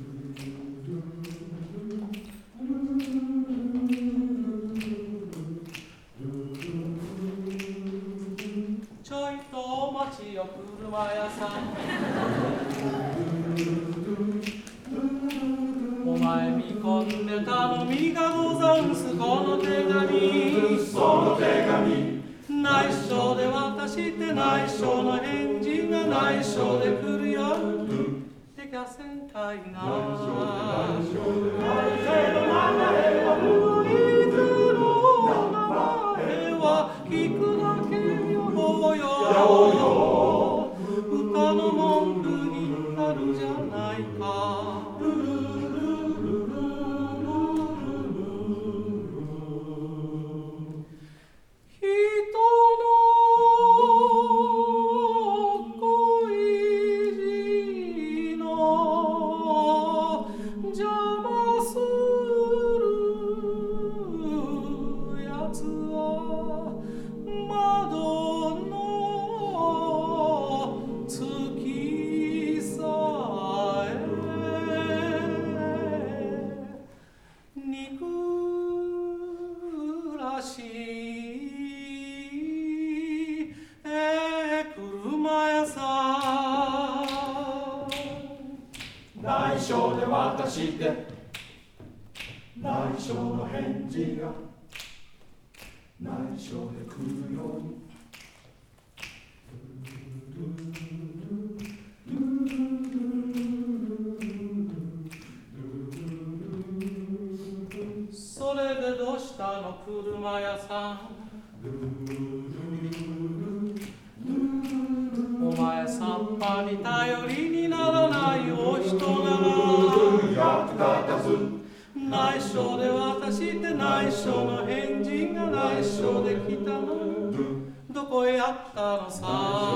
ちょいとお待ちよ車屋さん、お前見込んで頼みがござんす。この手紙、 その手紙、 内緒で渡して内緒の返事が内緒で来るよ。できゃせんかいな。 内緒の名前はおいずの名前は聞くだけよよ。歌の文句になるじゃないか。 内緒で渡して内緒の返事が内緒で来るように。 それでどうしたの車屋さん、お前さっぱり頼りにならないお人なら、 役立たず内緒で渡して内緒の返事が内緒で来たの。どこへやったのさ。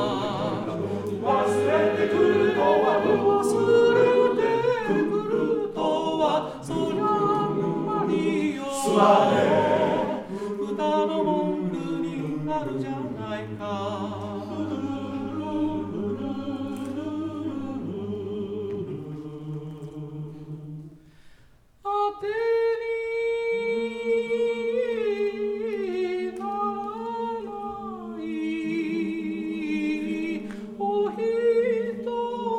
忘れてくるとは忘れてくるとはそりゃあんまりよ。 座れ歌の文句になるじゃないか。当てにならないお人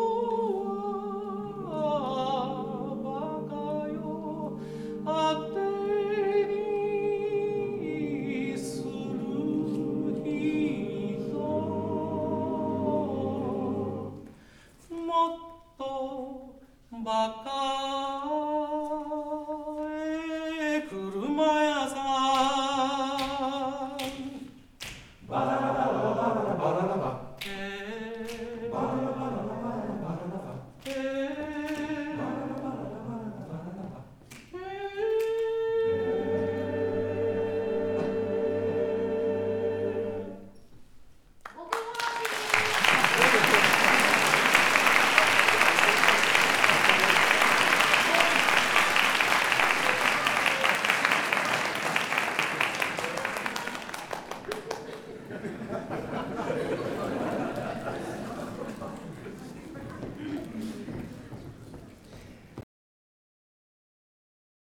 はバカよ。当てにする人もっとバカ車屋さん、 バラバラバラバラバラ